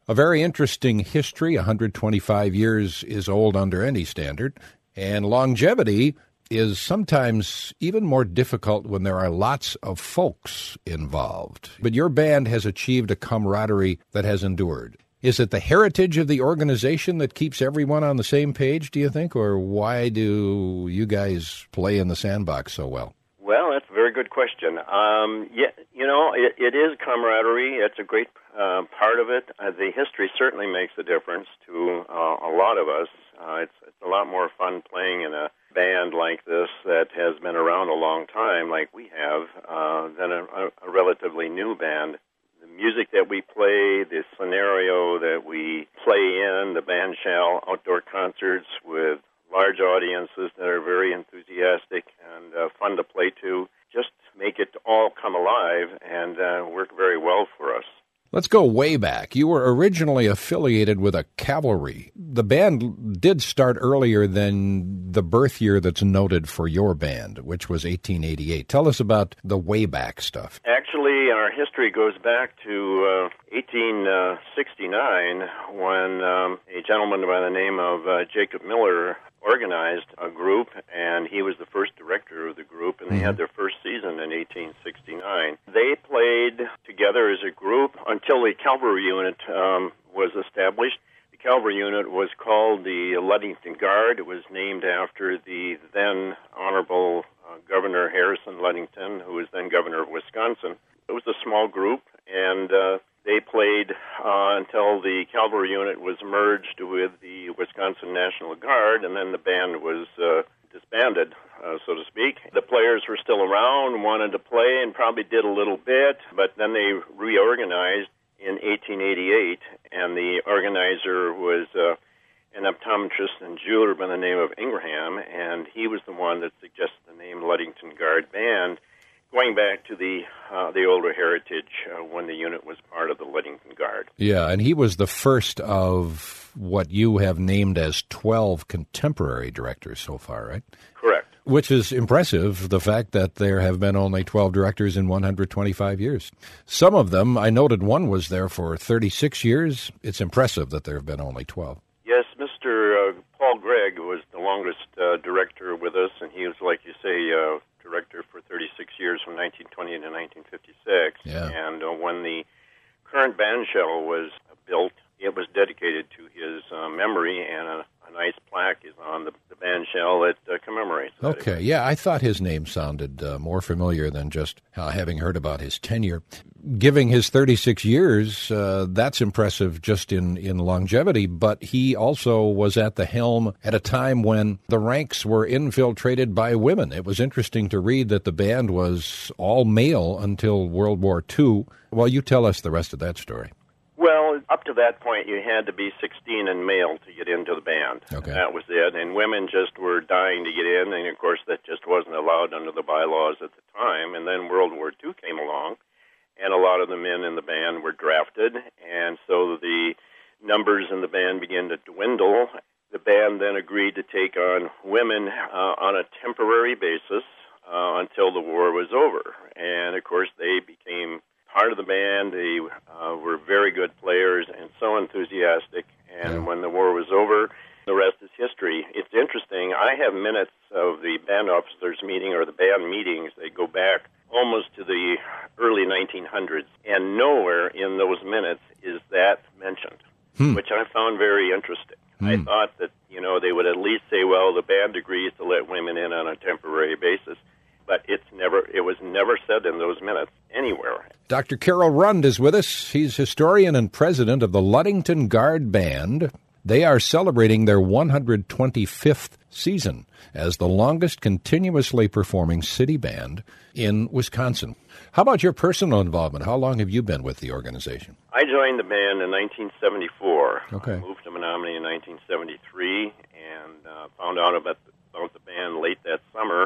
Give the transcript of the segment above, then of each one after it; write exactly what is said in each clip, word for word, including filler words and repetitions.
A very interesting history. one hundred twenty-five years is old under any standard. And longevity is sometimes even more difficult when there are lots of folks involved. But your band has achieved a camaraderie that has endured. Is it the heritage of the organization that keeps everyone on the same page, do you think? Or why do you guys play in the sandbox so well? Well, that's a very good question. Um, yeah, you know, it, it is camaraderie. It's a great uh, part of it. Uh, the history certainly makes a difference to uh, a lot of us. Uh, it's, it's a lot more fun playing in a band like this that has been around a long time, like we have, uh, than a, a relatively new band. The music that we play, the scenario that we play in, the band shell outdoor concerts with large audiences that are very enthusiastic and uh, fun to play to, just make it all come alive and uh, work very well for us. Let's go way back. You were originally affiliated with a cavalry. The band did start earlier than the birth year that's noted for your band, which was eighteen eighty-eight. Tell us about the way back stuff. Actually, our history goes back to uh, eighteen sixty-nine when um, a gentleman by the name of uh, Jacob Miller organized a group, and he was the first director of the group, and they mm-hmm. had their first season in eighteen sixty-nine. They played together as a group until the cavalry unit um, was established. The cavalry unit was called the Ludington Guard. It was named after the then Honorable uh, Governor Harrison Ludington, who was then governor of Wisconsin. It was a small group, and uh, they played uh, until the cavalry unit was merged with the Wisconsin National Guard, and then the band was uh, disbanded, uh, so to speak. The players were still around, wanted to play, and probably did a little bit, but then they reorganized in eighteen eighty-eight, and the organizer was uh, an optometrist and jeweler by the name of Ingraham, and he was the one that suggested the name Ludington Guard Band, going back to the uh, the older heritage uh, when the unit was part of the Ludington Guard. Yeah, and he was the first of what you have named as twelve contemporary directors so far, right? Correct. Which is impressive, the fact that there have been only twelve directors in one hundred twenty-five years. Some of them, I noted one was there for thirty-six years. It's impressive that there have been only twelve. Yes, Mister Uh, Paul Gregg was the longest uh, director with us, and he was, like you say, uh, director for thirty-six years from nineteen twenty to nineteen fifty-six. Yeah. And uh, when the current band shell was built, it was dedicated to his uh, memory, and a, a nice plaque is on the, the band shell that uh, commemorates that. Okay, yeah, I thought his name sounded uh, more familiar than just uh, having heard about his tenure. Giving his thirty-six years, uh, that's impressive just in, in longevity, but he also was at the helm at a time when the ranks were infiltrated by women. It was interesting to read that the band was all male until World War Two. Well, you tell us the rest of that story. Well, up to that point, you had to be sixteen and male to get into the band. Okay. That was it. And women just were dying to get in, and, of course, that just wasn't allowed under the bylaws at the time. And then World War Two came along, and a lot of the men in the band were drafted, and so the numbers in the band began to dwindle. The band then agreed to take on women uh, on a temporary basis uh, until the war was over. And, of course, they became part of the band. They uh, were very good players and so enthusiastic. And Yeah. when the war was over, the rest is history. It's interesting. I have minutes of the band officers meeting or the band meetings. They go back almost to the early nineteen hundreds, and nowhere in those minutes is that mentioned, Hmm. which I found very interesting. Hmm. I thought that, you know, they would at least say, well, the band agrees to let women in on a temporary basis, but it's never, it was never said in those minutes anywhere. Doctor Carol Rund is with us. He's historian and president of the Ludington Guard Band. They are celebrating their one hundred twenty-fifth season as the longest continuously performing city band in Wisconsin. How about your personal involvement? How long have you been with the organization? I joined the band in nineteen seventy-four. Okay. I moved to Menominee in nineteen seventy-three and uh, found out about the, about the band late that summer,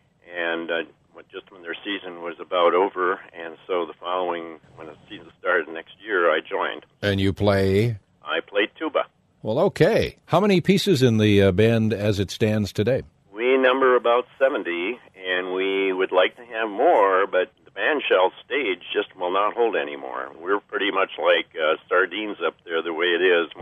and uh, just when their season was about over, and so the following, when the season started next year, I joined. And you play? I played tuba. Well, okay. How many pieces in the uh, band as it stands today? We number about seventy, and we would like to have more, but the band shell stage just will not hold anymore. We're pretty much like uh, sardines up there.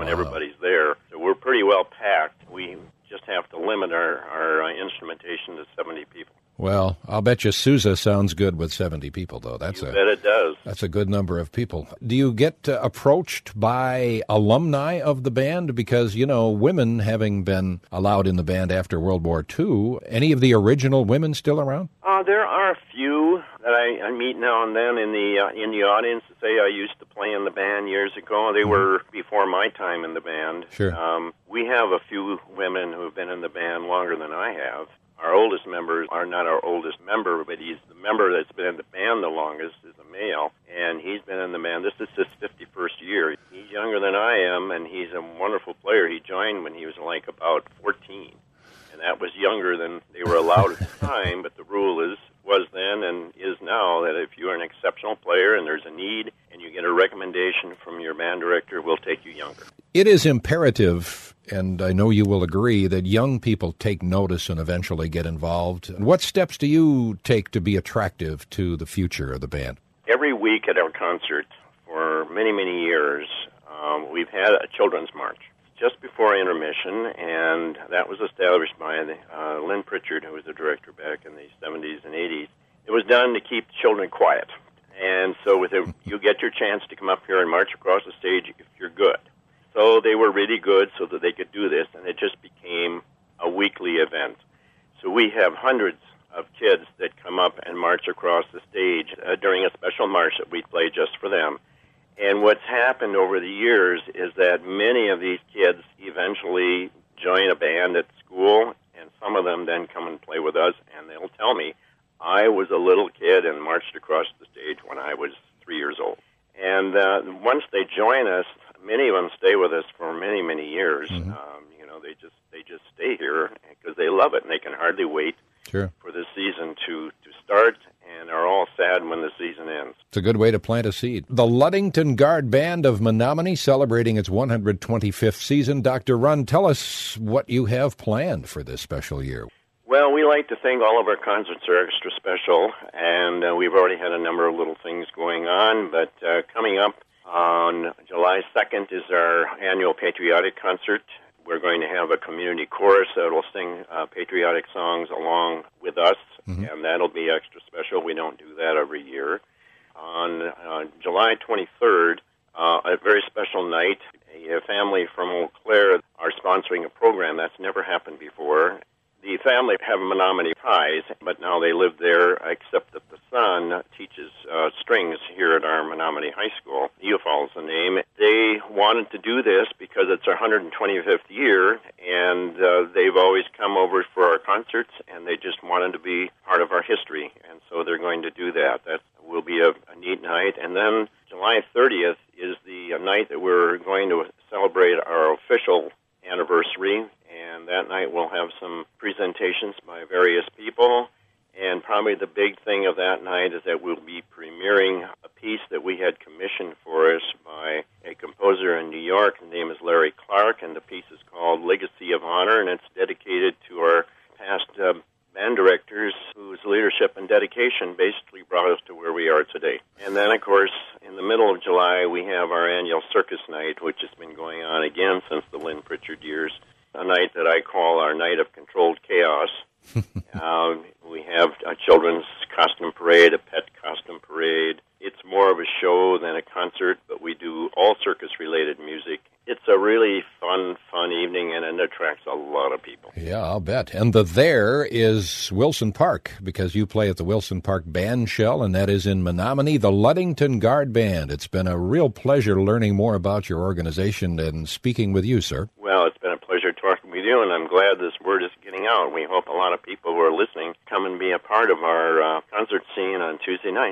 when everybody's there. So we're pretty well packed. We just have to limit our, our uh, instrumentation to seventy people. Well, I'll bet you Sousa sounds good with seventy people, though. That's you a, bet it does. That's a good number of people. Do you get uh, approached by alumni of the band? Because, you know, women having been allowed in the band after World War Two, any of the original women still around? Uh, there are a few that I, I meet now and then in the uh, in the audience that say I used to play in the band years ago. They mm-hmm. were before my time in the band. Sure. Um, we have a few women who have been in the band longer than I have. Our oldest members are not our oldest member, but he's the member that's been in the band the longest is a male, and he's been in the band. This is his fifty-first year. He's younger than I am, and he's a wonderful player. He joined when he was like about fourteen, and that was younger than they were allowed at the time, but the rule is was then and is now that if you're an exceptional player and there's a need and you get a recommendation from your band director, we'll take you younger. It is imperative, and I know you will agree, that young people take notice and eventually get involved. What steps do you take to be attractive to the future of the band? Every week at our concert for many, many years, um, we've had a children's march just before intermission, and that was established by the, uh, Lynn Pritchard, who was the director back in the seventies and eighties. It was done to keep children quiet. And so with a, you get your chance to come up here and march across the stage if you're good. So they were really good so that they could do this, and it just became a weekly event. So we have hundreds of kids that come up and march across the stage uh, during a special march that we play just for them. And what's happened over the years is that many of these kids eventually join a band at school, and some of them then come and play with us, and they'll tell me, I was a little kid and marched across the stage when I was three years old. And uh, once they join us, many of them stay with us for many, many years. Mm-hmm. Um, you know, they just they just stay here because they love it, and they can hardly wait sure. for the season to, to start, and are all sad when the season ends. It's a good way to plant a seed. The Ludington Guard Band of Menominee celebrating its one hundred twenty-fifth season. Doctor Runn, tell us what you have planned for this special year. Well, we like to think all of our concerts are extra special, and uh, we've already had a number of little things going on, but uh, coming up on July second is our annual patriotic concert. We're going to have a community chorus that will sing uh, patriotic songs along with us, mm-hmm. and that'll be extra special. We don't do that every year. On uh, July twenty-third, uh, a very special night, a family from Eau Claire are sponsoring a program that's never happened before. The family have Menominee ties, but now they live there, except that the son teaches uh, strings here at our Menominee High School. Eufal's the name. They wanted to do this because it's our one hundred twenty-fifth year, and uh, they've always come over for our concerts, and they just wanted to be part of our history, and so they're going to do that. That will be a, a neat night. And then July thirtieth is the uh, night that we're going to celebrate our official anniversary, and that night we'll have some presentations by various people, and probably the big thing of that night is that we'll be premiering a piece that we had commissioned for us by a composer in New York. His name is Larry Clark, and the piece is called Legacy of Honor, and it's dedicated to our past uh, band directors whose leadership and dedication basically brought us to where we are today. And then, of course, in the middle of July, we have our annual circus night, which has been going on again since the Lynn Pritchard years, a night that I call our night of controlled chaos. uh, we have a children's costume parade, a pet costume parade. It's more of a show than a concert, but we do all circus-related music. It's a really fun, fun evening, and it attracts a lot of people. Yeah, I'll bet. And the there is Wilson Park, because you play at the Wilson Park Band Shell, and that is in Menominee, the Ludington Guard Band. It's been a real pleasure learning more about your organization and speaking with you, sir. Well, it's been a pleasure talking with you, and I'm glad this word is getting out. We hope a lot of people who are listening come and be a part of our uh, concert scene on Tuesday night.